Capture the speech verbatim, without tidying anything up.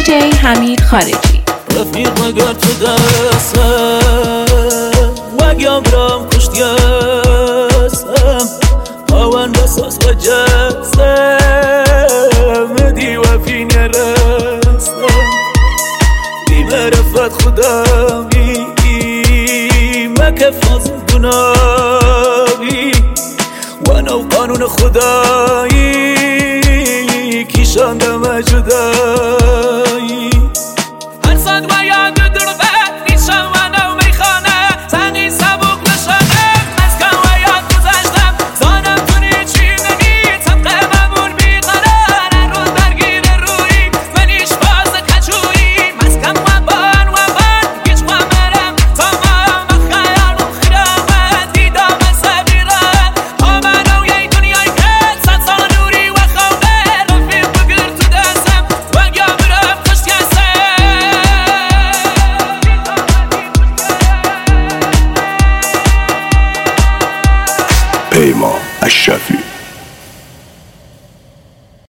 جی حمید خارجی. رفیق مگر تو دستم وگم برام کشتی هستم آوان بساس و جستم دی وفی نرستم بی معرفت خدایی مکف نازم گناهی و نو قانون خدایی کشاندم جدایی هر صد و یاد دربه نیشم و نو میخانه تنی سبک نشانه مسکن و یاد گذاشتم زانم تونی چی منی طبق ممون بیقرار روز درگیر روی منیش باز کچوی مسکن و بان و بان گیچ و مرم تمام خیال و خیابت دیدام سبیره آمنو یه دنیای که صد سال نوری و خوبه رفیق بگیر تو دستم و گم برم کشتی هستم پیمان الشفیع.